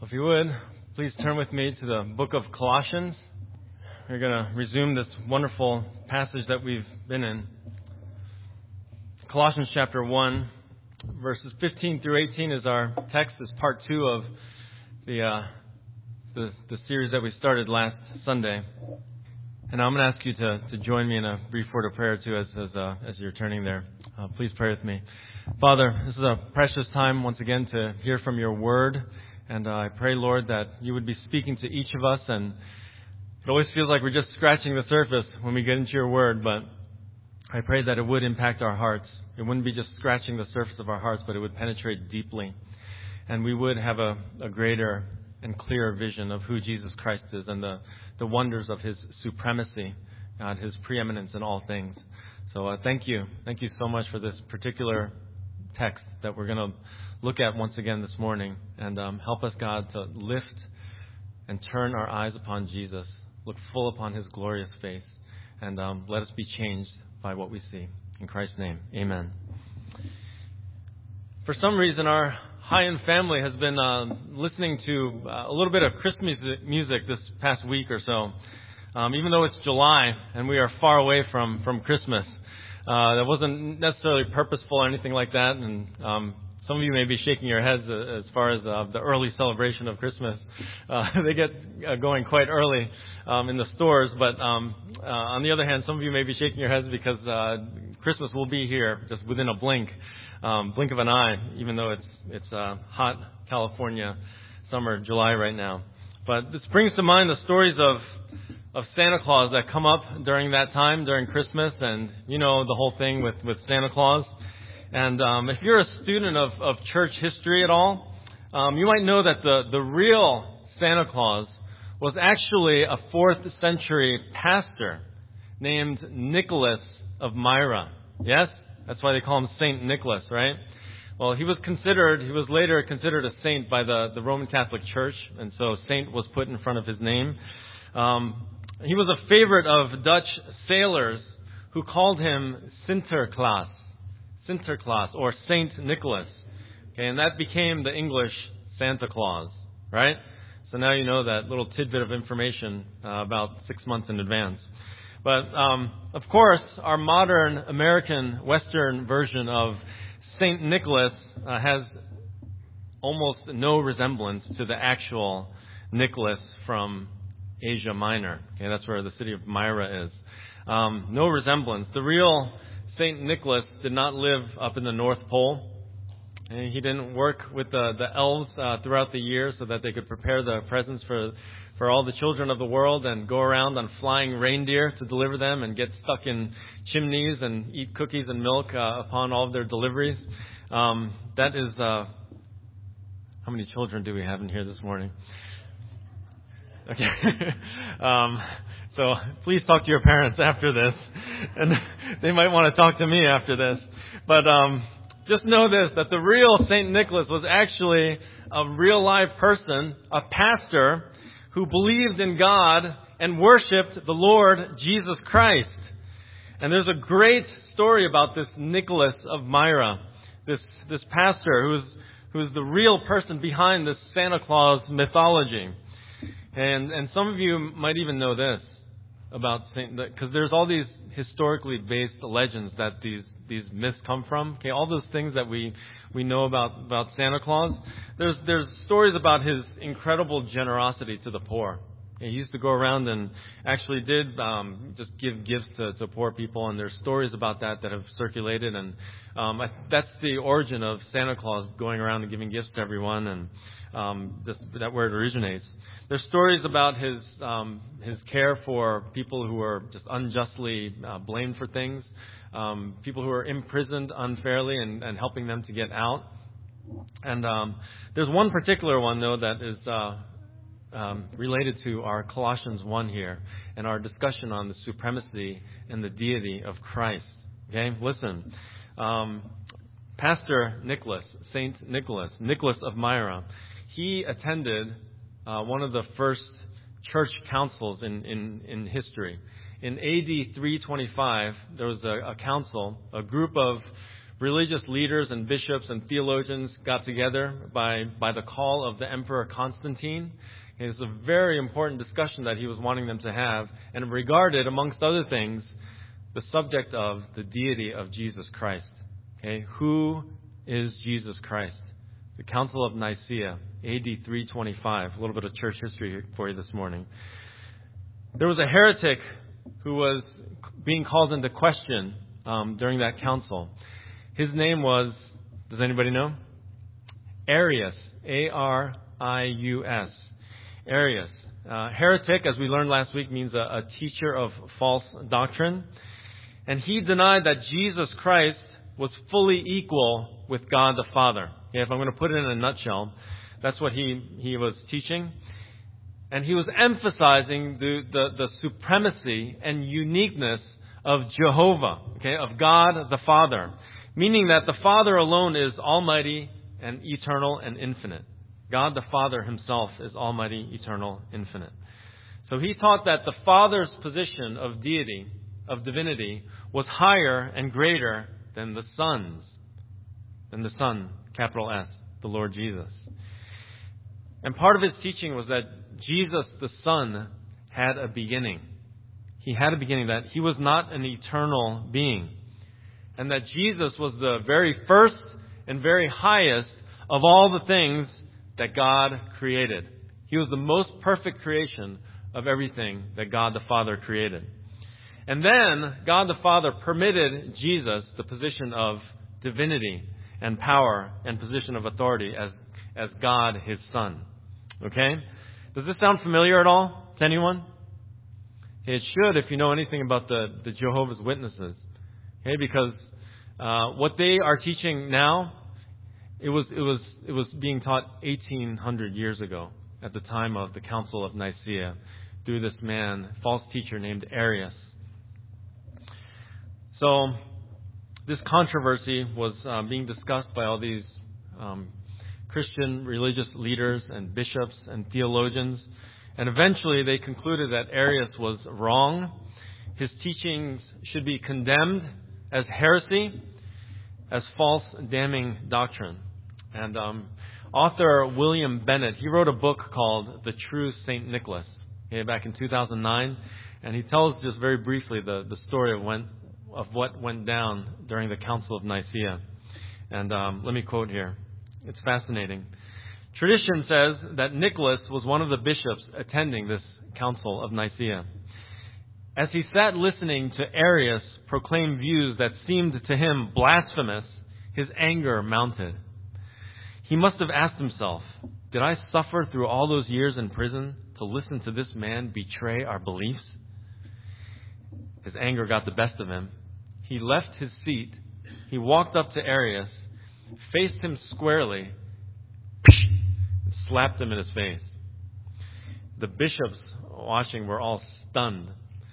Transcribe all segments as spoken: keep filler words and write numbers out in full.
If you would, please turn with me to the book of Colossians. We're going to resume this wonderful passage that we've been in. Colossians chapter one, verses fifteen through eighteen is our text. Is part two of the, uh, the the series that we started last Sunday. And I'm going to ask you to, to join me in a brief word of prayer too as as, uh, as you're turning there. Uh, please pray with me. Father, this is a precious time once again to hear from your word. And uh, I pray, Lord, that you would be speaking to each of us. And it always feels like we're just scratching the surface when we get into your word. But I pray that it would impact our hearts. It wouldn't be just scratching the surface of our hearts, but it would penetrate deeply. And we would have a, a greater and clearer vision of who Jesus Christ is and the, the wonders of his supremacy, God, his preeminence in all things. So uh, thank you. Thank you so much for this particular text that we're going to look at once again this morning, and um, help us, God, to lift and turn our eyes upon Jesus, look full upon his glorious face, and um, let us be changed by what we see. In Christ's name, amen. For some reason, our high-end family has been uh, listening to uh, a little bit of Christmas music this past week or so, um, even though it's July and we are far away from, from Christmas. Uh, that wasn't necessarily purposeful or anything like that, and um, some of you may be shaking your heads as far as uh, the early celebration of Christmas. Uh, they get uh, going quite early um, in the stores, but um, uh, on the other hand, some of you may be shaking your heads because uh, Christmas will be here just within a blink, um, blink of an eye, even though it's it's uh, hot California summer, July right now. But this brings to mind the stories of of Santa Claus that come up during that time, during Christmas, and you know the whole thing with, with Santa Claus. And um, if you're a student of, of church history at all, um, you might know that the, the real Santa Claus was actually a fourth century pastor named Nicholas of Myra. Yes? That's why they call him Saint Nicholas, right? Well, he was considered, he was later considered a saint by the, the Roman Catholic Church, and so saint was put in front of his name. Um, he was a favorite of Dutch sailors who called him Sinterklaas. Sinterklaas, or Saint Nicholas. Okay, and that became the English Santa Claus, right? So now you know that little tidbit of information uh, about six months in advance. But, um, of course, our modern American Western version of Saint Nicholas uh, has almost no resemblance to the actual Nicholas from Asia Minor. Okay, that's where the city of Myra is. Um, no resemblance. The real Saint Nicholas did not live up in the North Pole. And he didn't work with the, the elves uh, throughout the year so that they could prepare the presents for for all the children of the world and go around on flying reindeer to deliver them and get stuck in chimneys and eat cookies and milk uh, upon all of their deliveries. Um, that is, uh, how many children do we have in here this morning? Okay. um, so please talk to your parents after this. And they might want to talk to me after this. But um, just know this, that the real Saint Nicholas was actually a real live person, a pastor who believed in God and worshipped the Lord Jesus Christ. And there's a great story about this Nicholas of Myra, this this pastor who's who's the real person behind this Santa Claus mythology. And and some of you might even know this about Saint, because there's all these historically based legends that these these myths come from. Okay, all those things that we we know about about Santa Claus. There's there's stories about his incredible generosity to the poor. Okay, he used to go around and actually did um, just give gifts to, to poor people, and there's stories about that that have circulated, and um, I, that's the origin of Santa Claus going around and giving gifts to everyone, and um, this, that where it originates. There's stories about his um, his care for people who are just unjustly uh, blamed for things, um, people who are imprisoned unfairly, and, and helping them to get out. And um, there's one particular one, though, that is uh, um, related to our Colossians one here and our discussion on the supremacy and the deity of Christ. Okay, listen. Um, Pastor Nicholas, Saint Nicholas, Nicholas of Myra, he attended Uh, one of the first church councils in, in, in history. In A D three twenty-five, there was a, a council, a group of religious leaders and bishops and theologians got together by, by the call of the Emperor Constantine. It was a very important discussion that he was wanting them to have, and regarded, amongst other things, the subject of the deity of Jesus Christ. Okay, who is Jesus Christ? The Council of Nicaea, A D three twenty-five. A little bit of church history for you this morning. There was a heretic who was being called into question um, during that council. His name was, does anybody know? Arius. A R I U S. Arius. Uh, heretic, as we learned last week, means a, a teacher of false doctrine. And he denied that Jesus Christ was fully equal with God the Father. Okay, if I'm going to put it in a nutshell, that's what he, he was teaching. And he was emphasizing the, the, the supremacy and uniqueness of Jehovah, okay, of God the Father. Meaning that the Father alone is almighty and eternal and infinite. God the Father himself is almighty, eternal, infinite. So he taught that the Father's position of deity, of divinity, was higher and greater than the Son's, than the Son, capital S, the Lord Jesus. And part of his teaching was that Jesus the Son had a beginning. He had a beginning, that he was not an eternal being. And that Jesus was the very first and very highest of all the things that God created. He was the most perfect creation of everything that God the Father created. And then God the Father permitted Jesus the position of divinity and power and position of authority as, as God, his Son. Okay? Does this sound familiar at all to anyone? It should if you know anything about the, the Jehovah's Witnesses. Okay? Because uh, what they are teaching now, It was it was it was being taught eighteen hundred years ago at the time of the Council of Nicaea through this man, false teacher named Arius. So this controversy was uh, being discussed by all these um, Christian religious leaders and bishops and theologians, and eventually they concluded that Arius was wrong. His teachings should be condemned as heresy, as false, damning doctrine. And um, author William Bennett, he wrote a book called The True Saint Nicholas, okay, back in two thousand nine. And he tells just very briefly the, the story of, when, of what went down during the Council of Nicaea. And um, let me quote here. It's fascinating. Tradition says that Nicholas was one of the bishops attending this Council of Nicaea. As he sat listening to Arius proclaim views that seemed to him blasphemous, his anger mounted. He must have asked himself, did I suffer through all those years in prison to listen to this man betray our beliefs? His anger got the best of him. He left his seat. He walked up to Arius, faced him squarely, and slapped him in his face. The bishops watching were all stunned.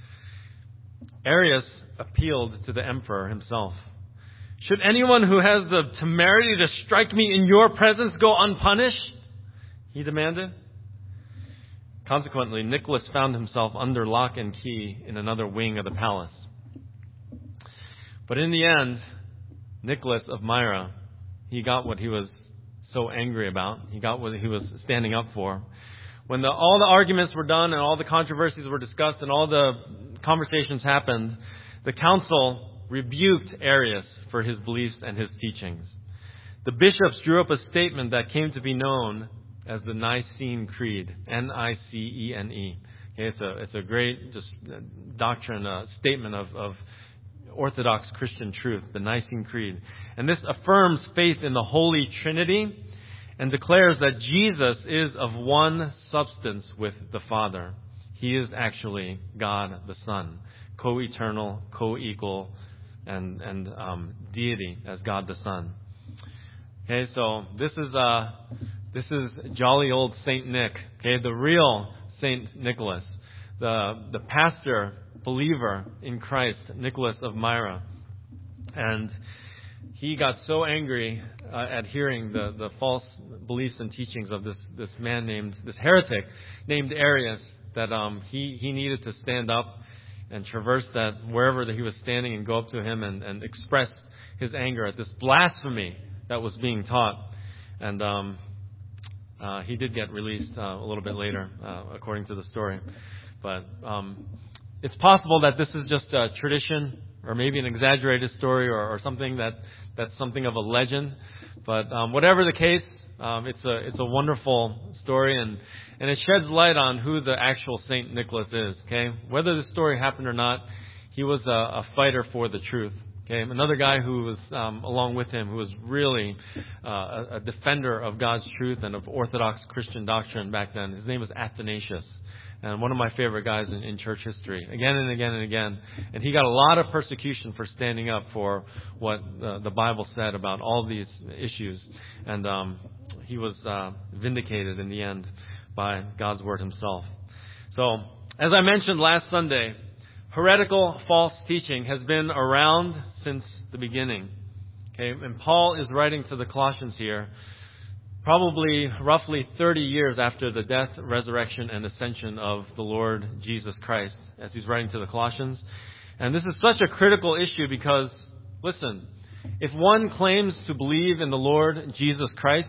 Arius appealed to the emperor himself. Should anyone who has the temerity to strike me in your presence go unpunished? He demanded. Consequently, Nicholas found himself under lock and key in another wing of the palace. But in the end, Nicholas of Myra, he got what he was so angry about. He got what he was standing up for. When the, all the arguments were done and all the controversies were discussed and all the conversations happened, the council rebuked Arius for his beliefs and his teachings. The bishops drew up a statement that came to be known as the Nicene Creed, N I C E N E. Okay, it's a it's a great just doctrine, a statement of, of Orthodox Christian truth, the Nicene Creed. And this affirms faith in the Holy Trinity and declares that Jesus is of one substance with the Father. He is actually God the Son, co-eternal, co-equal, and and um, deity as God the Son. Okay, so this is uh this is jolly old Saint Nick. Okay, the real Saint Nicholas, the the pastor believer in Christ, Nicholas of Myra, and he got so angry uh, at hearing the the false beliefs and teachings of this this man named this heretic named Arius that um he he needed to stand up and traverse that wherever that he was standing and go up to him and, and express his anger at this blasphemy that was being taught. And um, uh, he did get released uh, a little bit later, uh, according to the story. But um, it's possible that this is just a tradition, or maybe an exaggerated story, or, or something that that's something of a legend. But um, whatever the case, um, it's a it's a wonderful story, and and it sheds light on who the actual Saint Nicholas is. Okay, whether the story happened or not, he was a, a fighter for the truth. Okay, another guy who was um, along with him, who was really uh, a, a defender of God's truth and of Orthodox Christian doctrine back then. His name was Athanasius. And one of my favorite guys in, in church history, again and again and again. And he got a lot of persecution for standing up for what uh, the Bible said about all these issues. And um, he was uh, vindicated in the end by God's word himself. So, as I mentioned last Sunday, heretical false teaching has been around since the beginning. Okay, and Paul is writing to the Colossians here, probably roughly thirty years after the death, resurrection, and ascension of the Lord Jesus Christ, as he's writing to the Colossians. And this is such a critical issue because, listen, if one claims to believe in the Lord Jesus Christ,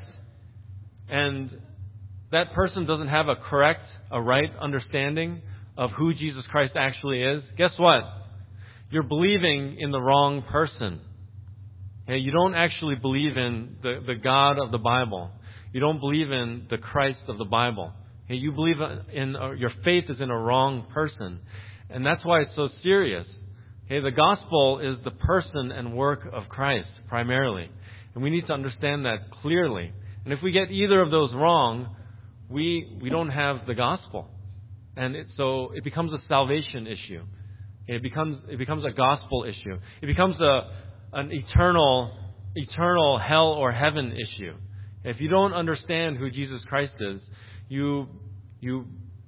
and that person doesn't have a correct, a right understanding of who Jesus Christ actually is, guess what? You're believing in the wrong person. Okay? You don't actually believe in the, the God of the Bible. You don't believe in the Christ of the Bible. Okay, you believe in, uh, your faith is in a wrong person. And that's why it's so serious. Okay, the gospel is the person and work of Christ, primarily. And we need to understand that clearly. And if we get either of those wrong, we we don't have the gospel. And it, so it becomes a salvation issue. Okay, it becomes it becomes a gospel issue. It becomes a an eternal eternal hell or heaven issue. If you don't understand who Jesus Christ is, you, you,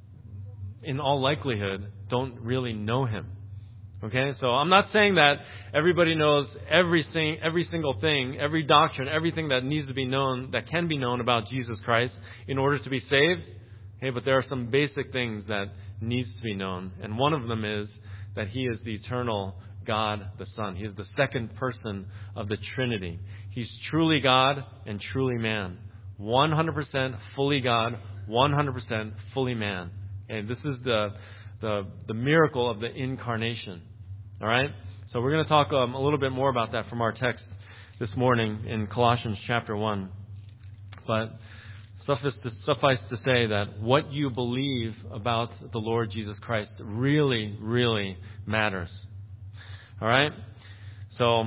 in all likelihood, don't really know Him. Okay? So I'm not saying that everybody knows everything, every single thing, every doctrine, everything that needs to be known, that can be known about Jesus Christ in order to be saved. Okay? But there are some basic things that needs to be known. And one of them is that He is the eternal God the Son. He is the second person of the Trinity. He's truly God and truly man. one hundred percent fully God, one hundred percent fully man. And this is the, the, the miracle of the incarnation. All right? So we're going to talk um, a little bit more about that from our text this morning in Colossians chapter one. But suffice to, suffice to say that what you believe about the Lord Jesus Christ really, really matters. All right? So,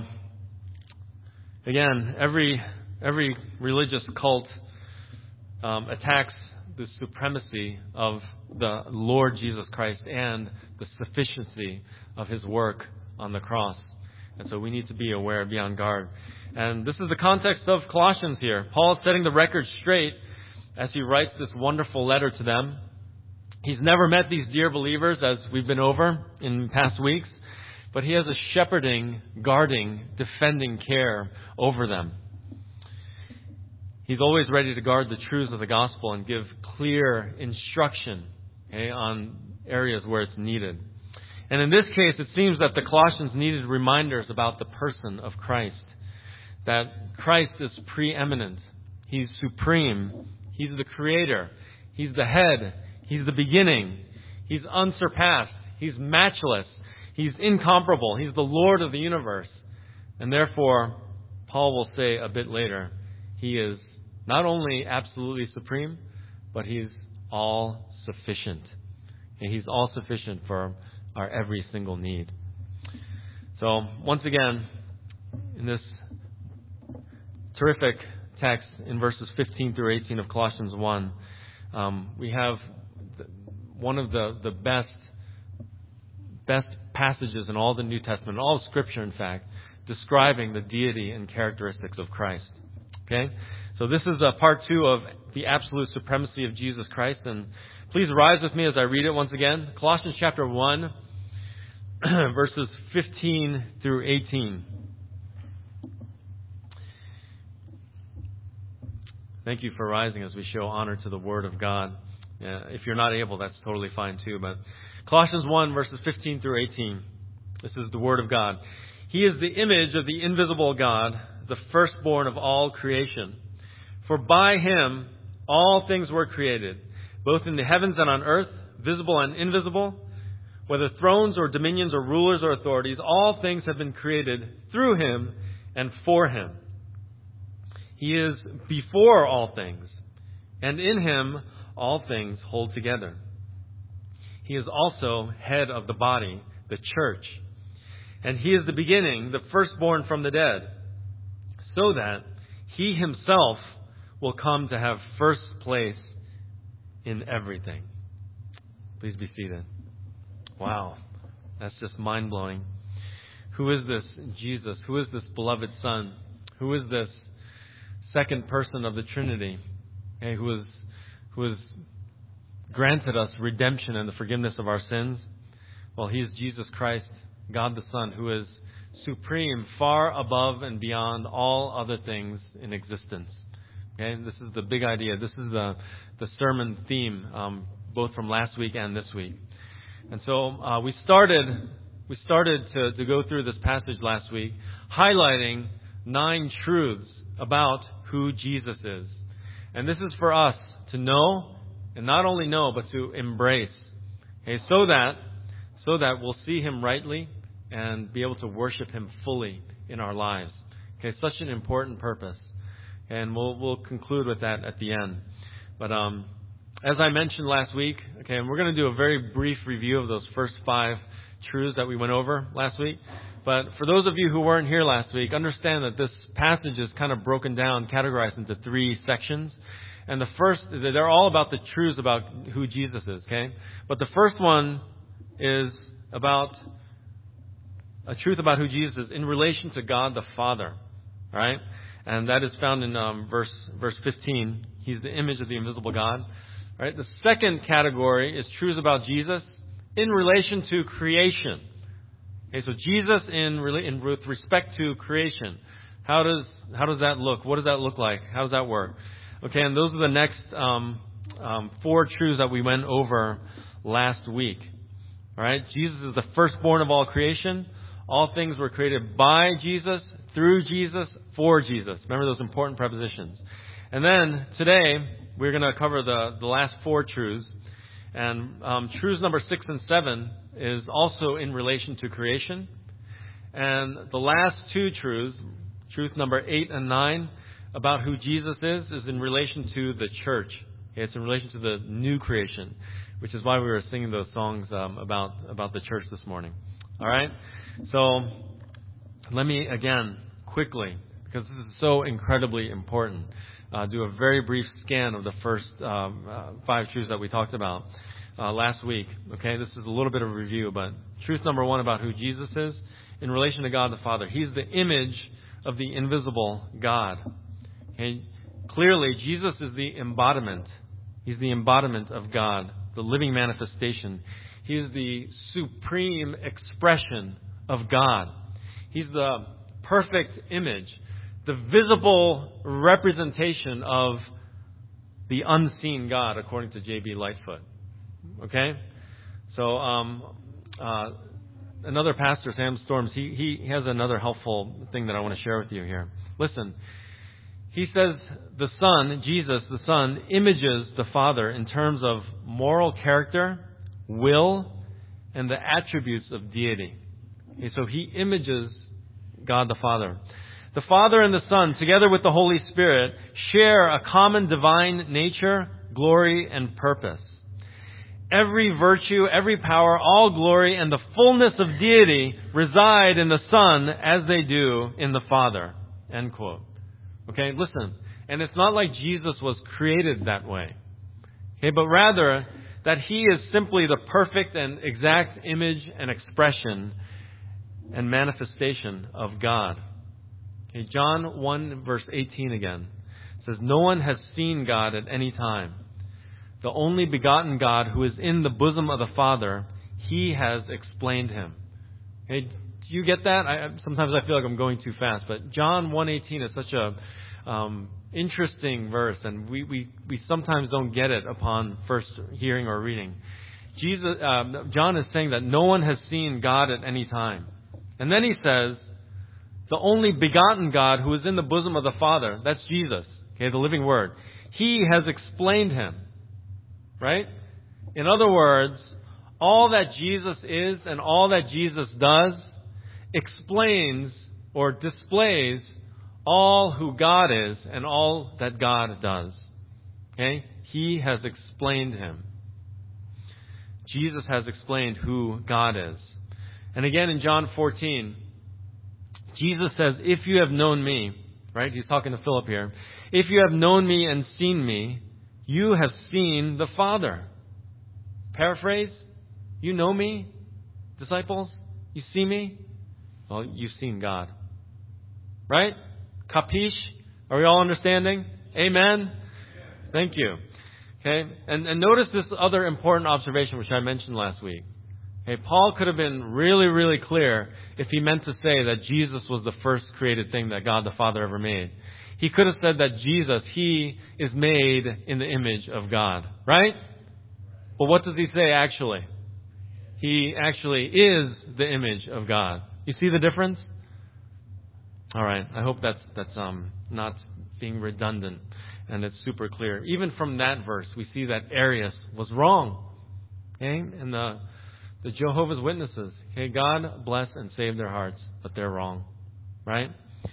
again, every every religious cult um, attacks the supremacy of the Lord Jesus Christ and the sufficiency of His work on the cross. And so we need to be aware, be on guard. And this is the context of Colossians here. Paul is setting the record straight as he writes this wonderful letter to them. He's never met these dear believers, as we've been over in past weeks. But he has a shepherding, guarding, defending care over them. He's always ready to guard the truths of the gospel and give clear instruction, okay, on areas where it's needed. And in this case, it seems that the Colossians needed reminders about the person of Christ. That Christ is preeminent. He's supreme. He's the creator. He's the head. He's the beginning. He's unsurpassed. He's matchless. He's incomparable. He's the Lord of the universe. And therefore, Paul will say a bit later, He is not only absolutely supreme, but He's all sufficient. And He's all sufficient for our every single need. So, once again, in this terrific text in verses fifteen through eighteen of Colossians one, um, we have one of the, the best best passages in all the New Testament, all of Scripture, in fact, describing the deity and characteristics of Christ. Okay? So this is uh, part two of the absolute supremacy of Jesus Christ. And please rise with me as I read it once again. Colossians chapter one, verses fifteen through eighteen. Thank you for rising as we show honor to the Word of God. Uh, if you're not able, that's totally fine too. But Colossians one, verses fifteen through eighteen. This is the Word of God. He is the image of the invisible God, the firstborn of all creation. For by him all things were created, both in the heavens and on earth, visible and invisible, whether thrones or dominions or rulers or authorities, all things have been created through him and for him. He is before all things, and in him all things hold together. He is also head of the body, the church. And he is the beginning, the firstborn from the dead, so that he himself will come to have first place in everything. Please be seated. Wow, that's just mind-blowing. Who is this Jesus? Who is this beloved Son? Who is this second person of the Trinity, okay, who has who has granted us redemption and the forgiveness of our sins? Well, he is Jesus Christ, God the Son, who is supreme, far above and beyond all other things in existence. Okay, this is the big idea. This is the the sermon theme, um, both from last week and this week. And so uh, we started we started to, to go through this passage last week, highlighting nine truths about who Jesus is. And this is for us to know, and not only know, but to embrace. Okay, so that so that we'll see him rightly and be able to worship him fully in our lives. Okay, such an important purpose. And we'll we'll conclude with that at the end. But um, as I mentioned last week, okay, and we're going to do a very brief review of those first five truths that we went over last week. But for those of you who weren't here last week, understand that this passage is kind of broken down, categorized into three sections. And the first, they're all about the truths about who Jesus is, okay? But the first one is about a truth about who Jesus is in relation to God the Father, right? And that is found in um, verse verse fifteen. He's the image of the invisible God. Right? The second category is truths about Jesus in relation to creation. Okay, so Jesus in, in with respect to creation. How does how does that look? What does that look like? How does that work? Okay, and those are the next um, um, four truths that we went over last week. All right, Jesus is the firstborn of all creation. All things were created by Jesus, through Jesus, for Jesus. Remember those important prepositions. And then today we're going to cover the, the last four truths. And um, truths number six and seven is also in relation to creation. And the last two truths, truth number eight and nine, about who Jesus is, is in relation to the church. Okay, it's in relation to the new creation, which is why we were singing those songs um, about, about the church this morning. All right? So let me, again, quickly, because this is so incredibly important, Uh, do a very brief scan of the first uh, uh, five truths that we talked about uh, last week. Okay, this is a little bit of a review, but truth number one about who Jesus is in relation to God the Father. He's the image of the invisible God. Okay, clearly Jesus is the embodiment. He's the embodiment of God, the living manifestation. He is the supreme expression of God. He's the perfect image, the visible representation of the unseen God, according to J B Lightfoot. Okay? So, um, uh, another pastor, Sam Storms, he, he has another helpful thing that I want to share with you here. Listen, he says the Son, Jesus, the Son, images the Father in terms of moral character, will, and the attributes of deity. Okay, so he images God the Father. The Father and the Son, together with the Holy Spirit, share a common divine nature, glory, and purpose. Every virtue, every power, all glory, and the fullness of deity reside in the Son as they do in the Father. End quote. Okay, listen. And it's not like Jesus was created that way. Okay, but rather that He is simply the perfect and exact image and expression and manifestation of God. Okay, John one verse eighteen again says, "No one has seen God at any time. The only begotten God who is in the bosom of the Father, He has explained Him." Okay, do you get that? I, sometimes I feel like I'm going too fast, but John one eighteen is such a um, interesting verse, and we, we, we sometimes don't get it upon first hearing or reading. Jesus, uh, John is saying that no one has seen God at any time. And then he says, the only begotten God who is in the bosom of the Father, that's Jesus, okay, the living Word. He has explained Him, right? In other words, all that Jesus is and all that Jesus does explains or displays all who God is and all that God does. Okay? He has explained Him. Jesus has explained who God is. And again in John fourteen, Jesus says, if you have known me, right? He's talking to Philip here. If you have known me and seen me, you have seen the Father. Paraphrase, you know me, disciples? You see me? Well, you've seen God. Right? Capiche? Are we all understanding? Amen? Thank you. Okay? And, and notice this other important observation which I mentioned last week. Okay, Paul could have been really, really clear if he meant to say that Jesus was the first created thing that God the Father ever made. He could have said that Jesus, He is made in the image of God. Right? But what does He say actually? He actually is the image of God. You see the difference? All right. I hope that's that's um not being redundant and it's super clear. Even from that verse, we see that Arius was wrong. Okay? And the the Jehovah's Witnesses. Okay, God bless and save their hearts, but they're wrong. Right?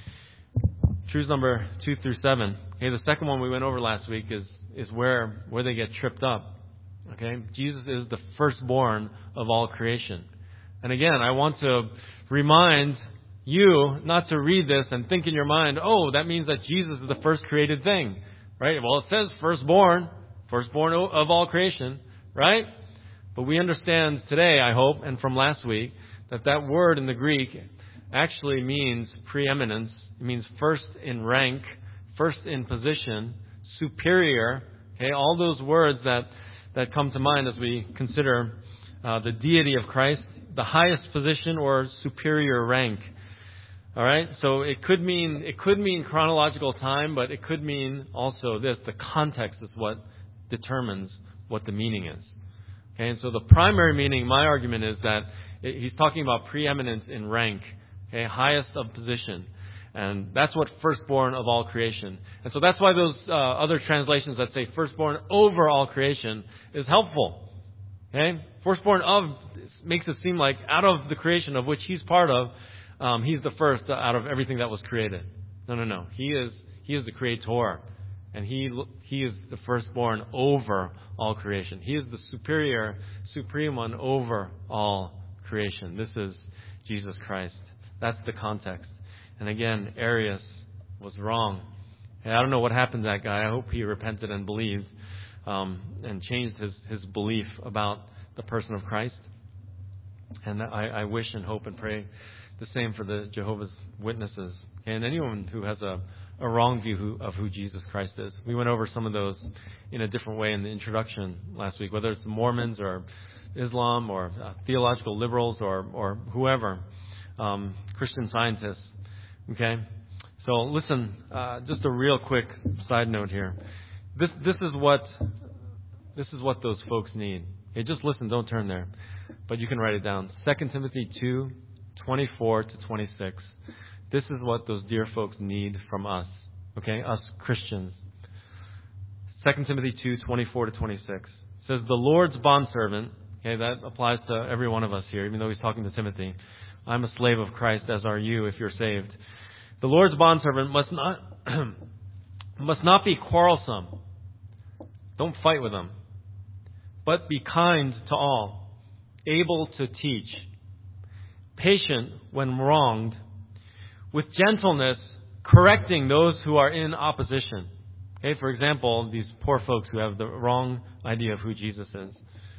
Truths number two through seven. Okay, the second one we went over last week is is where where they get tripped up. Okay, Jesus is the firstborn of all creation. And again, I want to remind you not to read this and think in your mind, oh, that means that Jesus is the first created thing. Right? Well, it says firstborn, firstborn of all creation, right? But we understand today, I hope, and from last week, that that word in the Greek actually means preeminence. It means first in rank, first in position, superior. Okay, all those words that, that come to mind as we consider uh, the deity of Christ, the highest position or superior rank. All right, so it could mean it could mean chronological time, but it could mean also this: the context is what determines what the meaning is. Okay, and so the primary meaning, my argument is that it, he's talking about preeminence in rank, okay, highest of position. And that's what firstborn of all creation. And so that's why those uh, other translations that say firstborn over all creation is helpful. Okay? Firstborn of makes it seem like out of the creation of which he's part of, um, he's the first out of everything that was created. No, no, no. He is he is the creator. And he he is the firstborn over all creation. He is the superior, supreme one over all creation. This is Jesus Christ. That's the context. And again, Arius was wrong. And I don't know what happened to that guy. I hope he repented and believed um, and changed his, his belief about the person of Christ. And I, I wish and hope and pray the same for the Jehovah's Witnesses and anyone who has a, a wrong view who, of who Jesus Christ is. We went over some of those in a different way in the introduction last week, whether it's the Mormons or Islam or uh, theological liberals or, or whoever, um, Christian scientists. Okay, so listen. Uh, just a real quick side note here. This this is what this is what those folks need. Okay, just listen. Don't turn there, but you can write it down. Second Timothy two, twenty-four to twenty-six. This is what those dear folks need from us. Okay, us Christians. Second Timothy two, twenty-four to twenty-six says the Lord's bondservant. Okay, that applies to every one of us here, even though he's talking to Timothy. I'm a slave of Christ, as are you, if you're saved. The Lord's bondservant must not must not be quarrelsome. Don't fight with him. But be kind to all, able to teach, patient when wronged, with gentleness correcting those who are in opposition. Okay, for example, these poor folks who have the wrong idea of who Jesus is.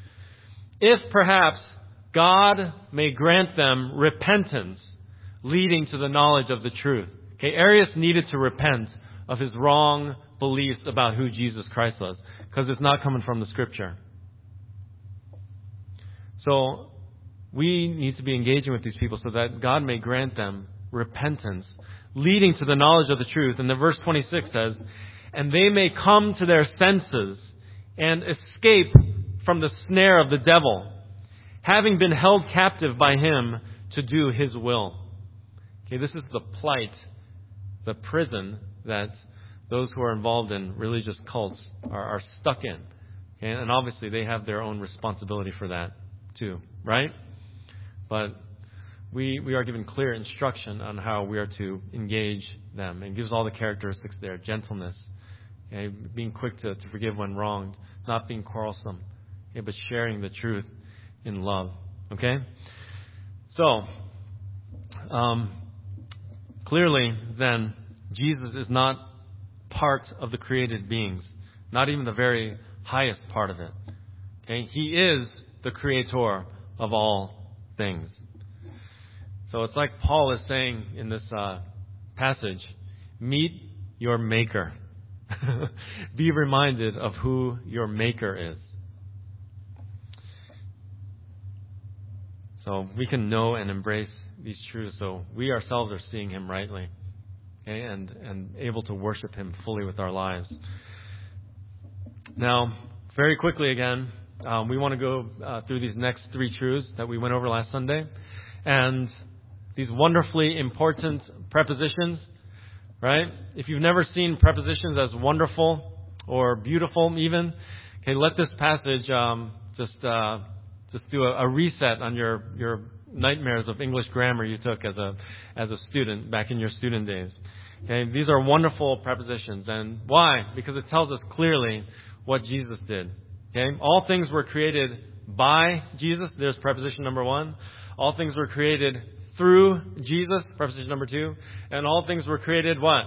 If perhaps God may grant them repentance, leading to the knowledge of the truth. Okay, Arius needed to repent of his wrong beliefs about who Jesus Christ was, because it's not coming from the Scripture. So we need to be engaging with these people so that God may grant them repentance, leading to the knowledge of the truth. And then verse twenty-six says, and they may come to their senses and escape from the snare of the devil, having been held captive by him to do his will. Okay, this is the plight, the prison that those who are involved in religious cults are, are stuck in. Okay, and obviously they have their own responsibility for that too, right? But we we are given clear instruction on how we are to engage them, and gives all the characteristics there: gentleness, okay, being quick to, to forgive when wronged, not being quarrelsome, okay, but sharing the truth in love. Okay, so um, clearly, then Jesus is not part of the created beings, not even the very highest part of it. Okay, He is the creator of all things. So it's like Paul is saying in this uh, passage, meet your Maker. Be reminded of who your Maker is. So we can know and embrace these truths, so we ourselves are seeing Him rightly, okay, and, and able to worship Him fully with our lives. Now, very quickly again, um, we want to go uh, through these next three truths that we went over last Sunday. And these wonderfully important prepositions, right? If you've never seen prepositions as wonderful or beautiful even, okay, let this passage um, just uh, just do a, a reset on your, your nightmares of English grammar you took as a as a student back in your student days. Okay, these are wonderful prepositions. And why? Because it tells us clearly what Jesus did. Okay, all things were created by Jesus. There's preposition number one. All things were created through Jesus, preposition number two. And all things were created what?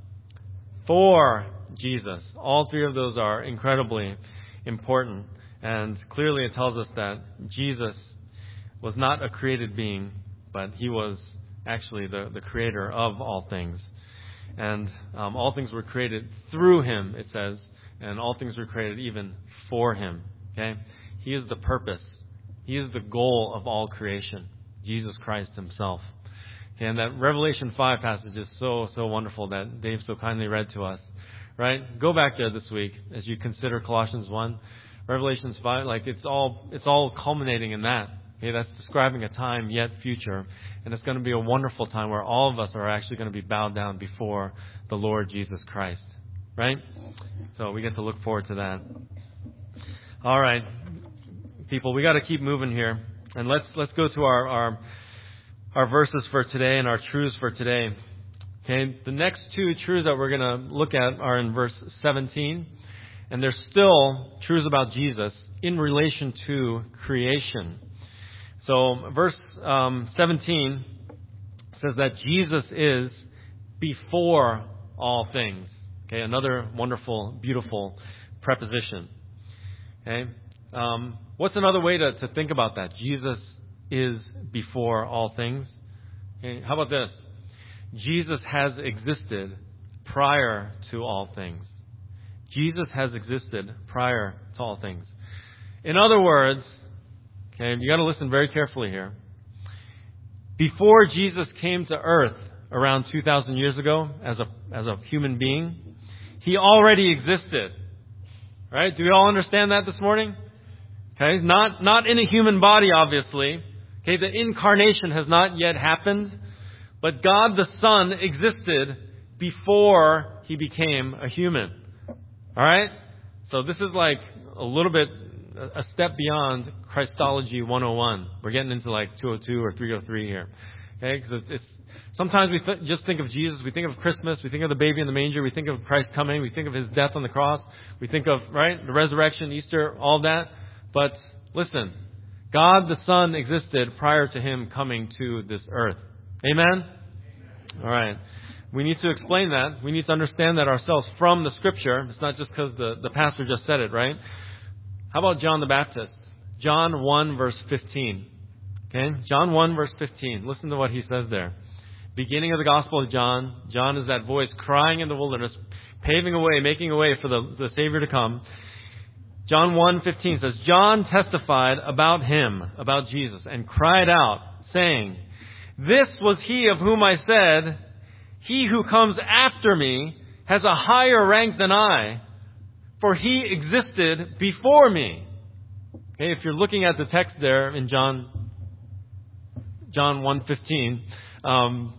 For Jesus. All three of those are incredibly important. And clearly it tells us that Jesus was not a created being, but He was actually the, the creator of all things. And um, all things were created through Him, it says. And all things were created even for Him. Okay? He is the purpose. He is the goal of all creation. Jesus Christ Himself. Okay, and that Revelation five passage is so, so wonderful that Dave so kindly read to us. Right? Go back there this week as you consider Colossians one. Revelation five, like it's all, it's all culminating in that. Okay, that's describing a time yet future. And it's going to be a wonderful time where all of us are actually going to be bowed down before the Lord Jesus Christ. Right? So we get to look forward to that. All right. People, we got to keep moving here. And let's let's go to our, our our verses for today and our truths for today. Okay, the next two truths that we're going to look at are in verse seventeen, and they're still truths about Jesus in relation to creation. So verse um, seventeen says that Jesus is before all things. Okay, another wonderful, beautiful preposition. Okay. Um, what's another way to, to think about that? Jesus is before all things. Okay, how about this? Jesus has existed prior to all things. Jesus has existed prior to all things. In other words, okay, you got to listen very carefully here. Before Jesus came to earth around two thousand years ago as a as a human being, He already existed. Right? Do we all understand that this morning? Okay, not not in a human body, obviously. Okay, the incarnation has not yet happened, but God the Son existed before He became a human. All right? So this is like a little bit a step beyond Christology one oh one. We're getting into like two oh two or three oh three here. Okay, because it's, it's sometimes we th- just think of Jesus. We think of Christmas. We think of the baby in the manger. We think of Christ coming. We think of His death on the cross. We think of, right, the resurrection, Easter, all that. But listen, God the Son existed prior to Him coming to this earth. Amen? Amen? All right. We need to explain that. We need to understand that ourselves from the Scripture. It's not just because the, the pastor just said it, right? How about John the Baptist? John one, verse fifteen. Okay? John one, verse fifteen. Listen to what he says there. Beginning of the Gospel of John. John is that voice crying in the wilderness, paving a way, making a way for the, the Savior to come. John one fifteen says, John testified about Him, about Jesus, and cried out, saying, This was He of whom I said, He who comes after me has a higher rank than I, for He existed before me. Okay, if you're looking at the text there in John John one fifteen, um,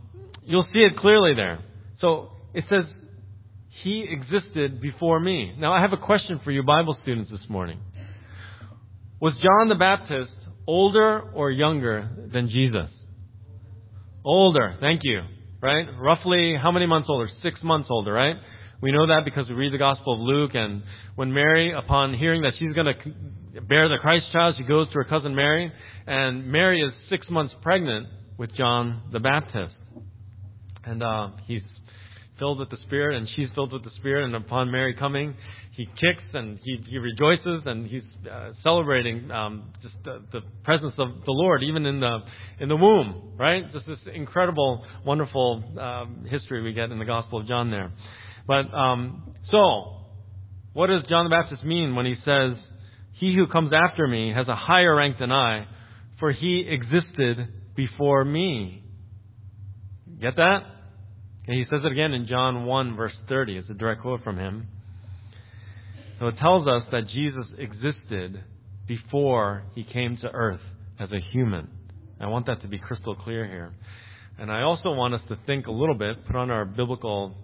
You'll see it clearly there. So it says, He existed before me. Now I have a question for you Bible students this morning. Was John the Baptist older or younger than Jesus? Older. Thank you. Right? Roughly how many months older? Six months older, right? We know that because we read the Gospel of Luke, and when Mary, upon hearing that she's going to bear the Christ child, she goes to her cousin Mary, and Mary is six months pregnant with John the Baptist. And uh, he's filled with the Spirit, and she's filled with the Spirit, and upon Mary coming, he kicks and he, he rejoices, and he's uh, celebrating um, just the, the presence of the Lord, even in the in the womb, right? Just this incredible, wonderful um, history we get in the Gospel of John there. But um, so, what does John the Baptist mean when he says, "He who comes after me has a higher rank than I, for he existed before me"? Get that? And he says it again in John one, verse thirty. It's a direct quote from him. So it tells us that Jesus existed before he came to earth as a human. I want that to be crystal clear here. And I also want us to think a little bit, put on our biblical,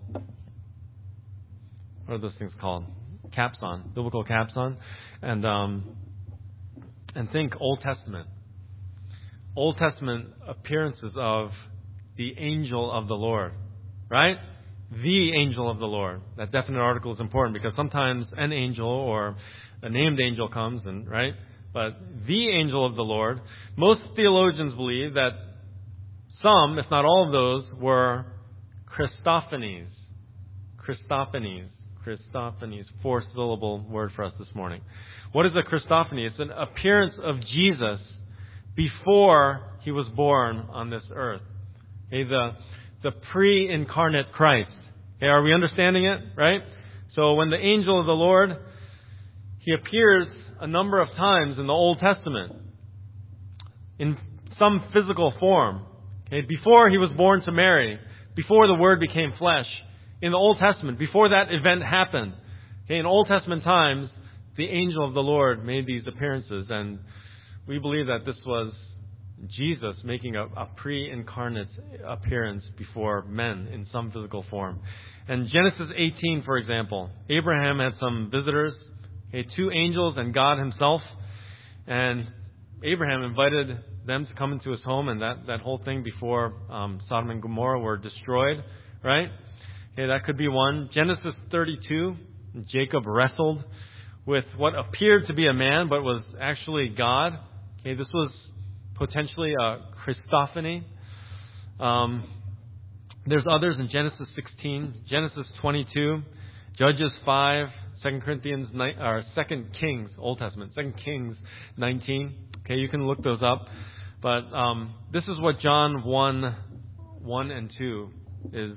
what are those things called? Caps on, biblical caps on, and um, and think Old Testament. Old Testament appearances of the angel of the Lord, right? The angel of the Lord. That definite article is important because sometimes an angel or a named angel comes, and right? But the angel of the Lord. Most theologians believe that some, if not all of those, were Christophanies. Christophanies. Christophanies. Four-syllable word for us this morning. What is a Christophany? It's an appearance of Jesus before he was born on this earth. Okay, the the pre-incarnate Christ. Okay, are we understanding it? Right? So when the angel of the Lord, he appears a number of times in the Old Testament in some physical form. Okay, before he was born to Mary, before the Word became flesh, in the Old Testament, before that event happened. Okay, in Old Testament times, the angel of the Lord made these appearances, and we believe that this was Jesus making a, a pre-incarnate appearance before men in some physical form. And Genesis eighteen, for example, Abraham had some visitors, okay, two angels and God himself. And Abraham invited them to come into his home, and that, that whole thing before um, Sodom and Gomorrah were destroyed, right? Okay, that could be one. Genesis thirty-two, Jacob wrestled with what appeared to be a man, but was actually God. Okay, this was potentially a Christophany. Um, there's others in Genesis sixteen, Genesis twenty-two, Judges five, Second Corinthians nine, or Second Kings, Old Testament, Second Kings nineteen. Okay, you can look those up. But um, this is what John one, one and two is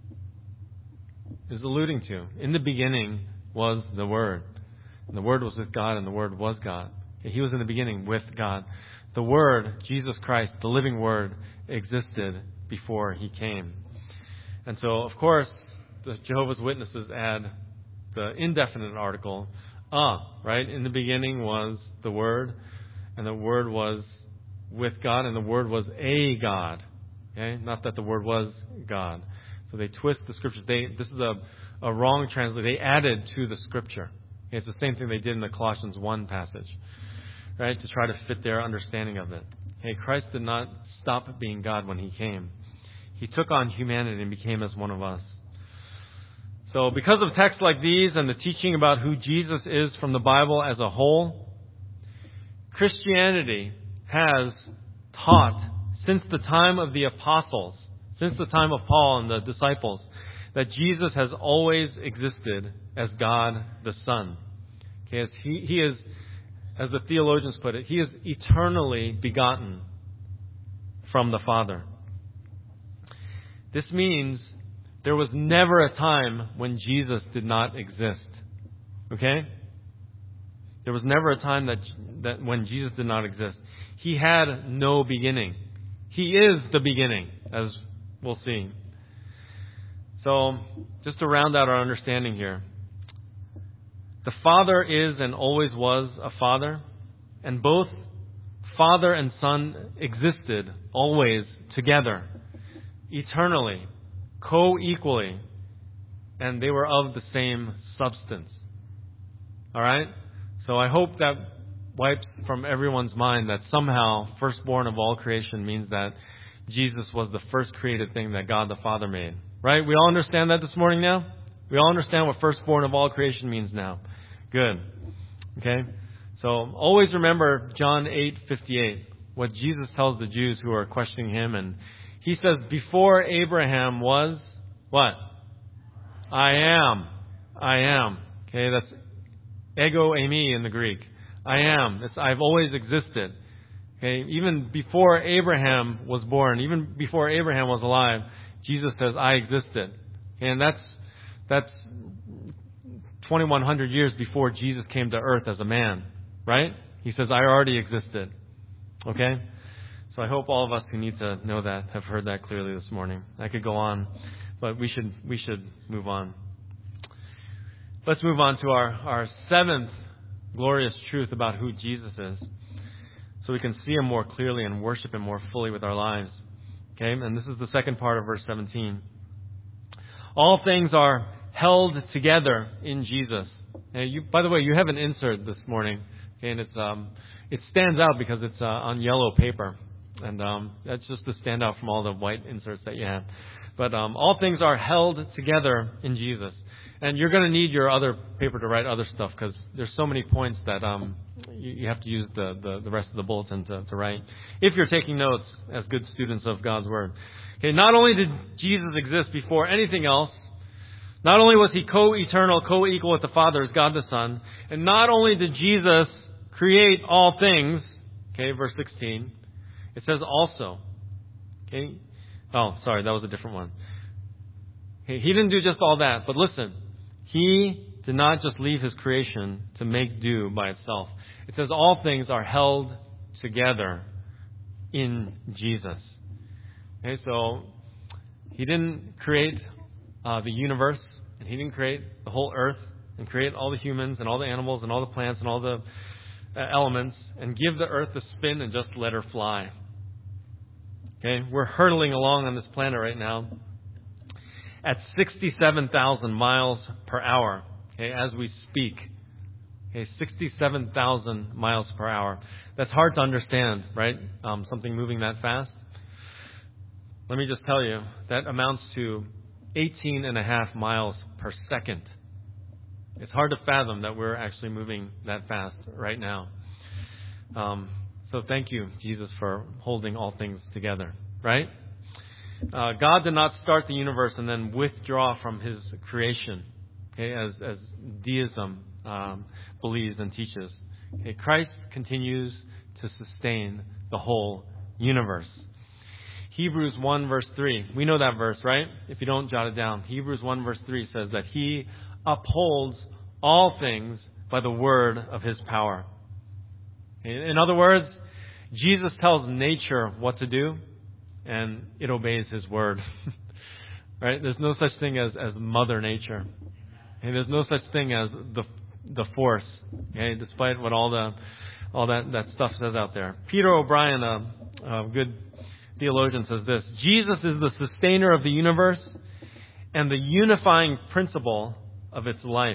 is alluding to. In the beginning was the Word, and the Word was with God, and the Word was God. Okay, he was in the beginning with God. The Word, Jesus Christ, the living Word, existed before he came. And so, of course, the Jehovah's Witnesses add the indefinite article, ah, right? In the beginning was the Word, and the Word was with God, and the Word was a God. Okay? Not that the Word was God. So they twist the Scriptures. They, this is a, a wrong translation. They added to the Scripture. Okay? It's the same thing they did in the Colossians one passage, right? To try to fit their understanding of it. Okay? Christ did not stop being God when he came. He took on humanity and became as one of us. So because of texts like these and the teaching about who Jesus is from the Bible as a whole, Christianity has taught since the time of the apostles, since the time of Paul and the disciples, that Jesus has always existed as God the Son. Okay, as he, he is, as the theologians put it, he is eternally begotten from the Father. This means there was never a time when Jesus did not exist. Okay? There was never a time that, that when Jesus did not exist. He had no beginning. He is the beginning, as we'll see. So, just to round out our understanding here. The Father is and always was a Father, and both Father and Son existed always together. eternally, co-equally, and they were of the same substance. All right? So I hope that wipes from everyone's mind that somehow firstborn of all creation means that Jesus was the first created thing that God the Father made. Right? We all understand that this morning now? We all understand what firstborn of all creation means now. Good. Okay? So always remember John eight fifty-eight, what Jesus tells the Jews who are questioning him. And he says, before Abraham was, what? I am. I am. Okay, that's ego eimi in the Greek. I am. It's, I've always existed. Okay, even before Abraham was born, even before Abraham was alive, Jesus says, I existed. And that's, that's twenty-one hundred years before Jesus came to earth as a man. Right? He says, I already existed. Okay? So I hope all of us who need to know that have heard that clearly this morning. I could go on, but we should we should move on. Let's move on to our, our seventh glorious truth about who Jesus is, so we can see him more clearly and worship him more fully with our lives. Okay? And this is the second part of verse seventeen. All things are held together in Jesus. And you, by the way, you have an insert this morning. Okay, and it's um, it stands out because it's uh, on yellow paper, and um, that's just to stand out from all the white inserts that you have. But um, all things are held together in Jesus, and you're going to need your other paper to write other stuff because there's so many points that um, you, you have to use the, the, the rest of the bulletin to, to write if you're taking notes as good students of God's Word. Okay, not only did Jesus exist before anything else, not only was he co-eternal, co-equal with the Father as God the Son, and not only did Jesus create all things, okay, verse sixteen, it says also, okay, oh, sorry, that was a different one. Okay, he didn't do just all that, but listen, he did not just leave his creation to make do by itself. It says all things are held together in Jesus. Okay, so he didn't create uh, the universe, and he didn't create the whole earth, and create all the humans, and all the animals, and all the plants, and all the uh, elements, and give the earth a spin and just let her fly. Okay, we're hurtling along on this planet right now at sixty-seven thousand miles per hour, okay, as we speak. Okay, sixty-seven thousand miles per hour. That's hard to understand, right? Um, something moving that fast. Let me just tell you, that amounts to eighteen and a half miles per second. It's hard to fathom that we're actually moving that fast right now. Um, so thank you, Jesus, for holding all things together, right? Uh, God did not start the universe and then withdraw from his creation, okay, as, as deism um, believes and teaches. Okay, Christ continues to sustain the whole universe. Hebrews one verse three. We know that verse, right? If you don't, jot it down. Hebrews one verse three says that he upholds all things by the word of his power. In other words, Jesus tells nature what to do, and it obeys his word. Right? There's no such thing as, as Mother Nature. And there's no such thing as the the force. Okay? Despite what all the all that, that stuff says out there. Peter O'Brien, a, a good theologian, says this: Jesus is the sustainer of the universe and the unifying principle of its life.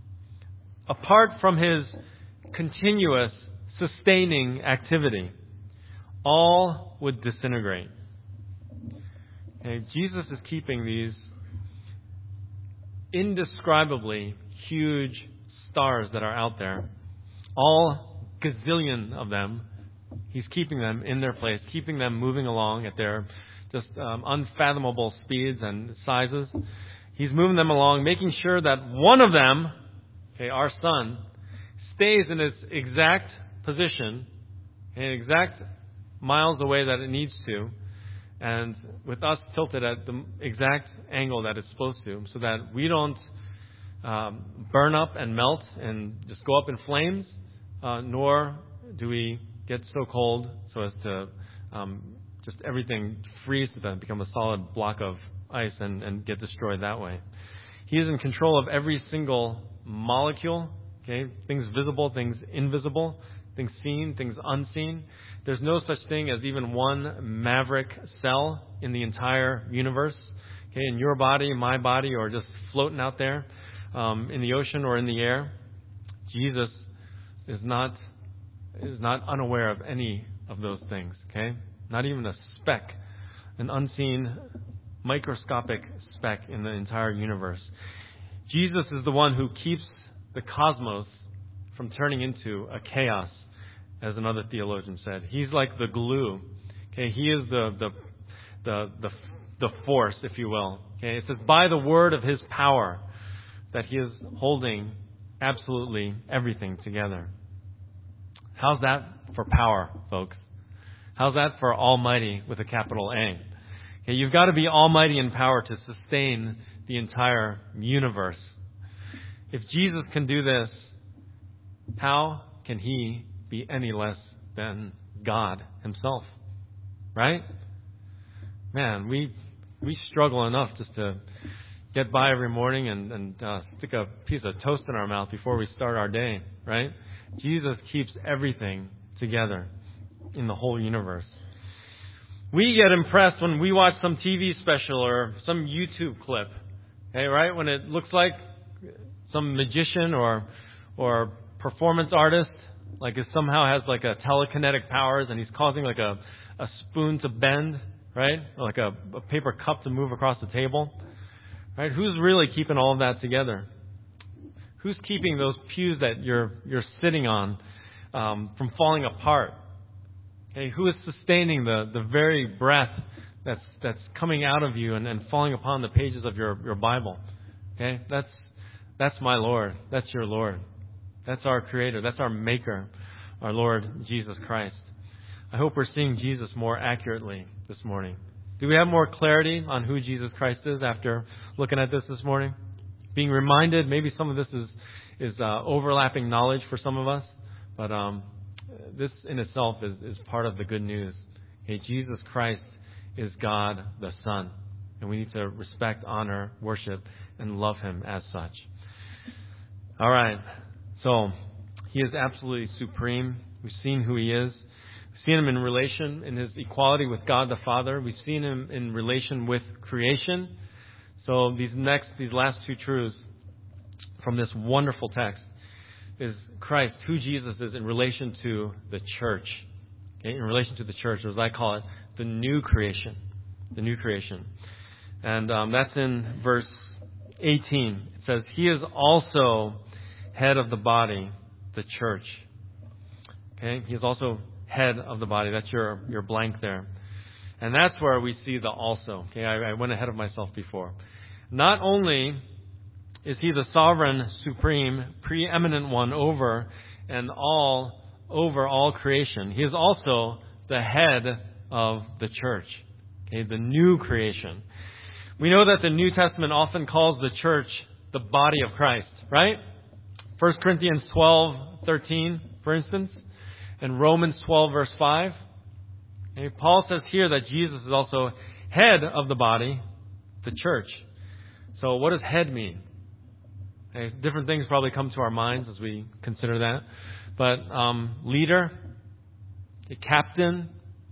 Apart from his continuous sustaining activity, all would disintegrate. Okay, Jesus is keeping these indescribably huge stars that are out there, all gazillion of them. He's keeping them in their place, keeping them moving along at their just um, unfathomable speeds and sizes. He's moving them along, making sure that one of them, okay, our sun, stays in its exact position, in exact miles away that it needs to, and with us tilted at the exact angle that it's supposed to, so that we don't um, burn up and melt and just go up in flames, uh, nor do we get so cold so as to um, just everything freeze to them, become a solid block of ice and, and get destroyed that way. He is in control of every single molecule, okay, things visible, things invisible, things seen, things unseen. There's no such thing as even one maverick cell in the entire universe. Okay, in your body, my body, or just floating out there um, in the ocean or in the air. Jesus is not is not unaware of any of those things. Okay, not even a speck, an unseen microscopic speck in the entire universe. Jesus is the one who keeps the cosmos from turning into a chaos, as another theologian said. He's like the glue. Okay, he is the the the the, the force, if you will. Okay, it says by the word of his power that he is holding absolutely everything together. How's that for power, folks? How's that for almighty with a capital A? Okay, you've got to be almighty in power to sustain the entire universe. If Jesus can do this, how can he be any less than God himself? Right? Man, we we struggle enough just to get by every morning and, and uh, stick a piece of toast in our mouth before we start our day, right? Jesus keeps everything together in the whole universe. We get impressed when we watch some T V special or some YouTube clip, okay, right? When it looks like some magician or or performance artist, like it somehow has like a telekinetic powers and he's causing like a, a spoon to bend, right? Or like a, a paper cup to move across the table. Right? Who's really keeping all of that together? Who's keeping those pews that you're you're sitting on um, from falling apart? Okay, who is sustaining the, the very breath that's that's coming out of you and, and falling upon the pages of your, your Bible? Okay, that's that's my Lord. That's your Lord. That's our Creator. That's our Maker, our Lord Jesus Christ. I hope we're seeing Jesus more accurately this morning. Do we have more clarity on who Jesus Christ is after looking at this this morning? Being reminded, maybe some of this is is uh, overlapping knowledge for some of us, but um, this in itself is, is part of the good news. Okay, Jesus Christ is God the Son, and we need to respect, honor, worship, and love Him as such. All right, so He is absolutely supreme. We've seen who He is. We've seen Him in relation, in His equality with God the Father. We've seen Him in relation with creation. So these next, these last two truths from this wonderful text is Christ, who Jesus is in relation to the church. Okay, in relation to the church, or as I call it, the new creation. The new creation. And um, that's in verse eighteen. It says, He is also head of the body, the church. Okay, He is also head of the body. That's your, your blank there. And that's where we see the also. Okay, I, I went ahead of myself before. Not only is He the sovereign, supreme, preeminent one over and all over all creation, He is also the head of the church. Okay, the new creation. We know that the New Testament often calls the church the body of Christ, right? First Corinthians twelve thirteen, for instance, and Romans twelve verse five. And Paul says here that Jesus is also head of the body, the church. So what does head mean? Okay, different things probably come to our minds as we consider that. But um, leader, a captain,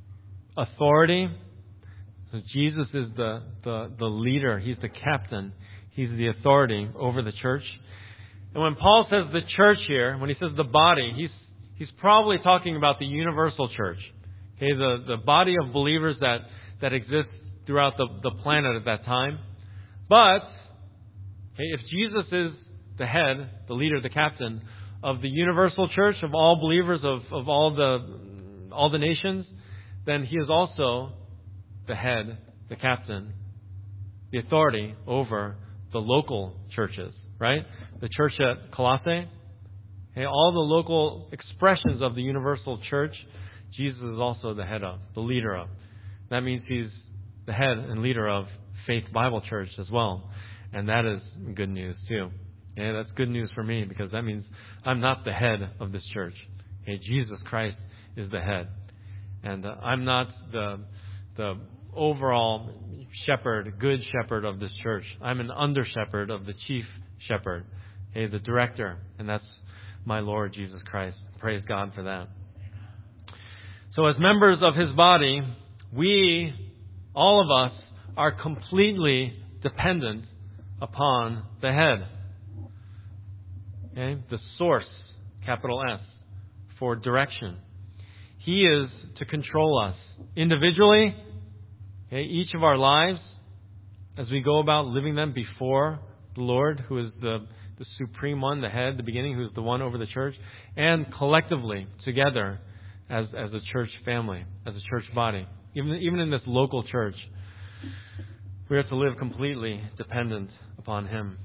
authority. So Jesus is the, the, the leader. He's the captain. He's the authority over the church. And when Paul says the church here, when he says the body, he's he's probably talking about the universal church. Okay, the, the body of believers that, that exists throughout the, the planet at that time. But okay, if Jesus is the head, the leader, the captain of the universal church, of all believers, of, of all the all the nations, then He is also the head, the captain, the authority over the local churches, right? The church at Colossae, okay, all the local expressions of the universal church, Jesus is also the head of, the leader of. That means He's the head and leader of Faith Bible Church as well. And that is good news too. Okay, that's good news for me because that means I'm not the head of this church. Okay, Jesus Christ is the head. And uh, I'm not the the overall shepherd, good shepherd of this church. I'm an under shepherd of the chief shepherd. Okay, the director. And that's my Lord Jesus Christ. Praise God for that. So as members of His body, we, all of us, are completely dependent upon the head. Okay? The source, capital S, for direction. He is to control us individually, okay, each of our lives, as we go about living them before the Lord, who is the, the supreme one, the head, the beginning, who is the one over the church, and collectively, together, as, as a church family, as a church body. Even, even in this local church, we are to live completely dependent upon Him.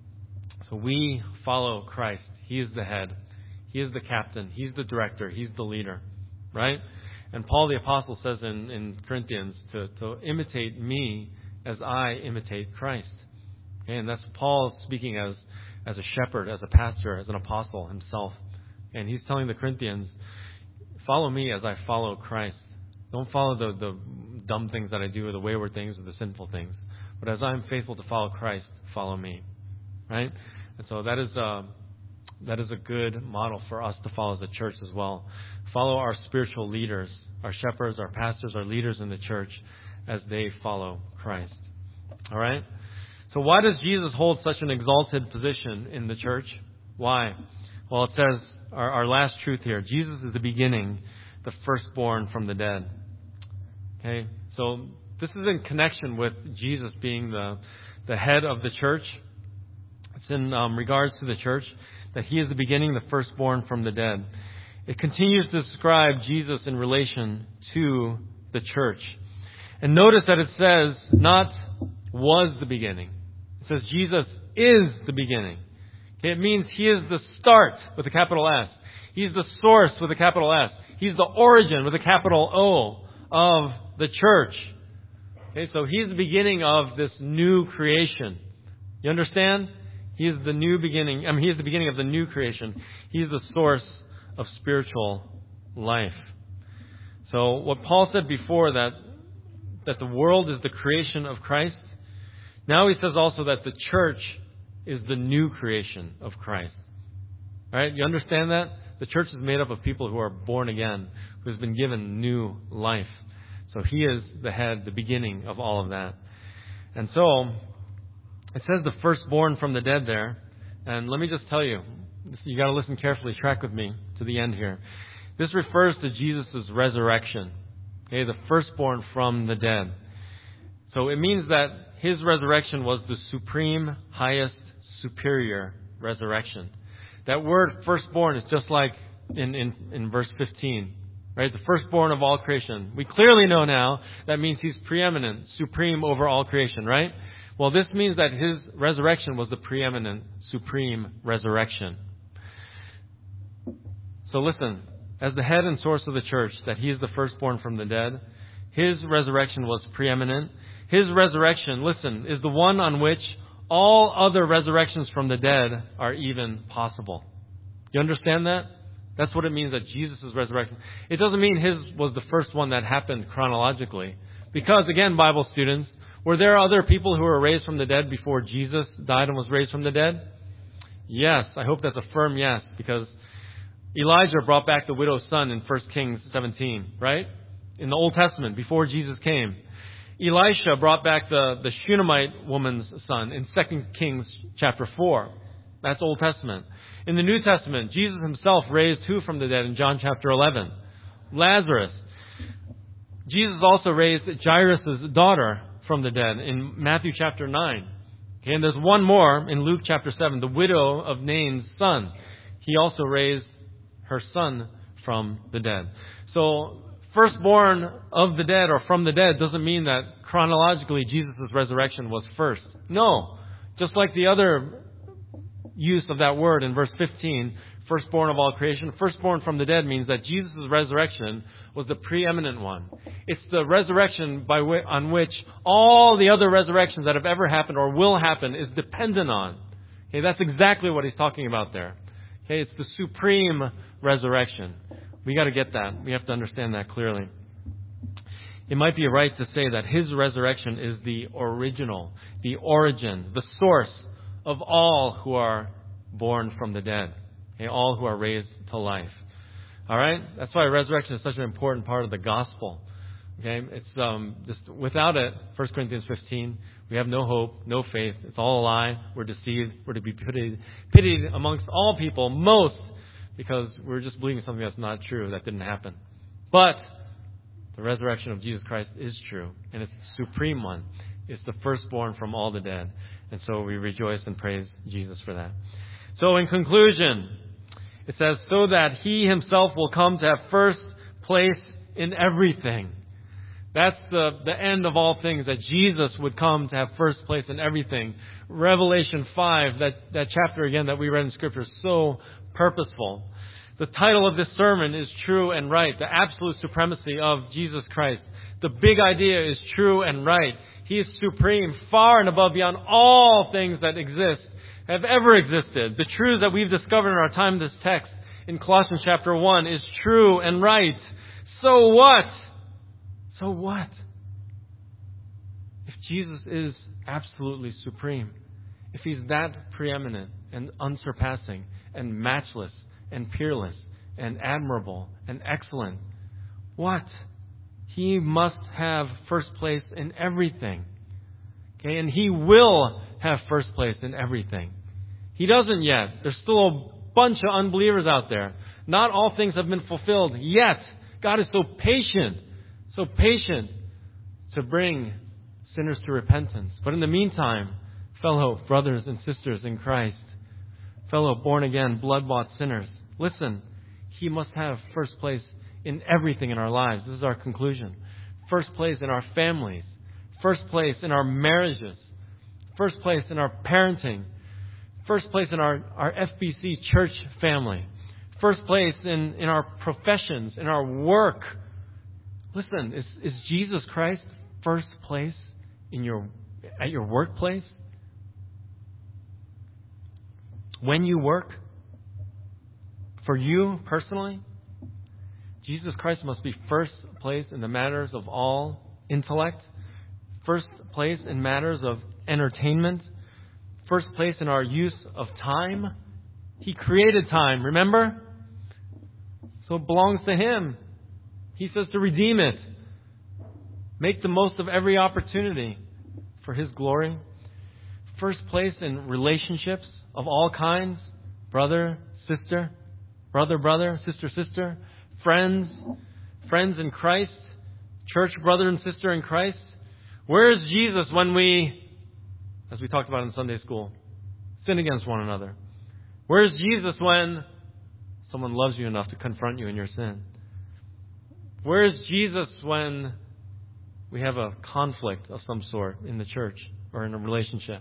So we follow Christ. He is the head. He is the captain. He's the director. He's the leader. Right? And Paul the Apostle says in, in Corinthians to, to imitate me as I imitate Christ. Okay? And that's Paul speaking as, as a shepherd, as a pastor, as an apostle himself. And he's telling the Corinthians, follow me as I follow Christ. Don't follow the, the dumb things that I do or the wayward things or the sinful things. But as I'm faithful to follow Christ, follow me. Right? And so that is a, that is a good model for us to follow as a church as well. Follow our spiritual leaders, our shepherds, our pastors, our leaders in the church as they follow Christ. All right? So why does Jesus hold such an exalted position in the church? Why? Well, it says, our, our last truth here, Jesus is the beginning, the firstborn from the dead. Okay? So this is in connection with Jesus being the, the head of the church. It's in um, regards to the church, that He is the beginning, the firstborn from the dead. It continues to describe Jesus in relation to the church. And notice that it says, not was the beginning. It says Jesus is the beginning. Okay, it means He is the start with a capital S. He's the source with a capital S. He's the origin with a capital O of the church. Okay, so He's the beginning of this new creation. You understand? He is the new beginning. I mean, He is the beginning of the new creation. He's the source of spiritual life. So what Paul said before, that that the world is the creation of Christ, now he says also that the church is the new creation of Christ. All right? You understand that? The church is made up of people who are born again, who has been given new life. So He is the head, the beginning of all of that. And so it says the firstborn from the dead there. And let me just tell you, you got to listen carefully, track with me to the end here. This refers to Jesus' resurrection. Okay, the firstborn from the dead. So it means that His resurrection was the supreme, highest, superior resurrection. That word firstborn is just like in, in, in verse fifteen. Right? The firstborn of all creation. We clearly know now that means He's preeminent, supreme over all creation, right? Well, this means that His resurrection was the preeminent, supreme resurrection. So listen, as the head and source of the church, that He is the firstborn from the dead, His resurrection was preeminent. His resurrection, listen, is the one on which all other resurrections from the dead are even possible. You understand that? That's what it means that Jesus' resurrection. It doesn't mean His was the first one that happened chronologically. Because, again, Bible students, were there other people who were raised from the dead before Jesus died and was raised from the dead? Yes. I hope that's a firm yes, because Elijah brought back the widow's son in First Kings seventeen, right? In the Old Testament, before Jesus came. Elisha brought back the, the Shunammite woman's son in Second Kings chapter four. That's Old Testament. In the New Testament, Jesus Himself raised who from the dead in John chapter eleven? Lazarus. Jesus also raised Jairus' daughter from the dead in Matthew chapter nine. Okay, and there's one more in Luke chapter seven, the widow of Nain's son. He also raised her son from the dead. So, firstborn of the dead or from the dead doesn't mean that chronologically Jesus' resurrection was first. No. Just like the other use of that word in verse fifteen, firstborn of all creation, firstborn from the dead means that Jesus' resurrection was the preeminent one. It's the resurrection by w- on which all the other resurrections that have ever happened or will happen is dependent on. Okay, that's exactly what he's talking about there. Okay, it's the supreme resurrection. We got to get that. We have to understand that clearly. It might be right to say that His resurrection is the original, the origin, the source of all who are born from the dead. Okay, all who are raised to life. All right? That's why resurrection is such an important part of the gospel. Okay? It's um, just without it, First Corinthians fifteen, we have no hope, no faith. It's all a lie. We're deceived. We're to be pitied, pitied amongst all people, most because we're just believing something that's not true, that didn't happen. But the resurrection of Jesus Christ is true, and it's the supreme one. It's the firstborn from all the dead. And so we rejoice and praise Jesus for that. So in conclusion, it says, so that He Himself will come to have first place in everything. That's the, the end of all things, that Jesus would come to have first place in everything. Revelation five, that, that chapter again that we read in Scripture, is so purposeful. The title of this sermon is True and Right, the absolute supremacy of Jesus Christ. The big idea is true and right. He is supreme, far and above, beyond all things that exist, have ever existed. The truth that we've discovered in our time in this text in Colossians chapter one is true and right. So what? So what? If Jesus is absolutely supreme, if He's that preeminent and unsurpassing and matchless and peerless and admirable and excellent, what? He must have first place in everything. Okay, and He will have first place in everything. He doesn't yet. There's still a bunch of unbelievers out there. Not all things have been fulfilled yet. God is so patient, so patient to bring sinners to repentance. But in the meantime, fellow brothers and sisters in Christ, fellow born-again, blood-bought sinners, listen, He must have first place in everything in our lives. This is our conclusion. First place in our families. First place in our marriages. First place in our parenting. First place in our, our F B C church family. First place in, in our professions, in our work. Listen, is, is Jesus Christ first place in your at your workplace? When you work? For you personally? Jesus Christ must be first place in the matters of all intellect. First place in matters of entertainment. First place in our use of time. He created time, remember? So it belongs to Him. He says to redeem it. Make the most of every opportunity for His glory. First place in relationships of all kinds. Brother, sister, brother, brother, sister, sister. Friends, friends in Christ. Church brother and sister in Christ. Where is Jesus when we, as we talked about in Sunday school, sin against one another? Where is Jesus when someone loves you enough to confront you in your sin? Where is Jesus when we have a conflict of some sort in the church or in a relationship?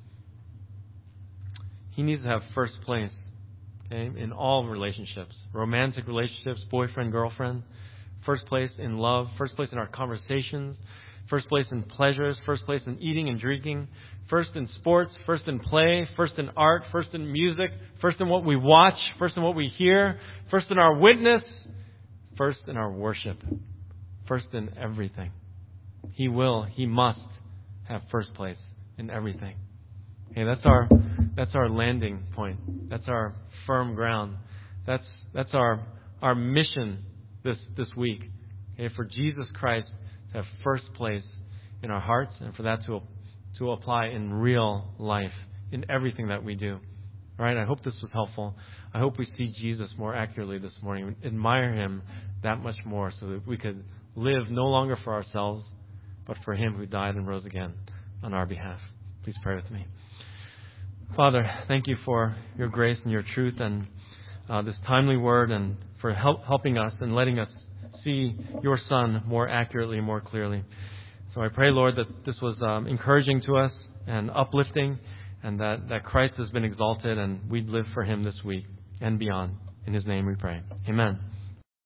He needs to have first place, okay, in all relationships. Romantic relationships, boyfriend, girlfriend. First place in love. First place in our conversations. First place in pleasures. First place in eating and drinking. First in sports. First in play. First in art. First in music. First in what we watch. First in what we hear. First in our witness. First in our worship. First in everything. He will, He must have first place in everything. Okay, that's our that's our landing point. That's our firm ground. That's that's our our mission this this week. Okay, for Jesus Christ to have first place in our hearts, and for that to to apply in real life in everything that we do. All right, I hope this was helpful. I hope we see Jesus more accurately this morning, admire Him that much more, so that we could live no longer for ourselves, but for Him who died and rose again on our behalf. Please pray with me. Father, thank You for Your grace and Your truth and uh, this timely word, and for help, helping us and letting us see Your Son more accurately, more clearly. So I pray, Lord, that this was um, encouraging to us and uplifting, and that, that Christ has been exalted and we'd live for Him this week and beyond. In His name we pray. Amen.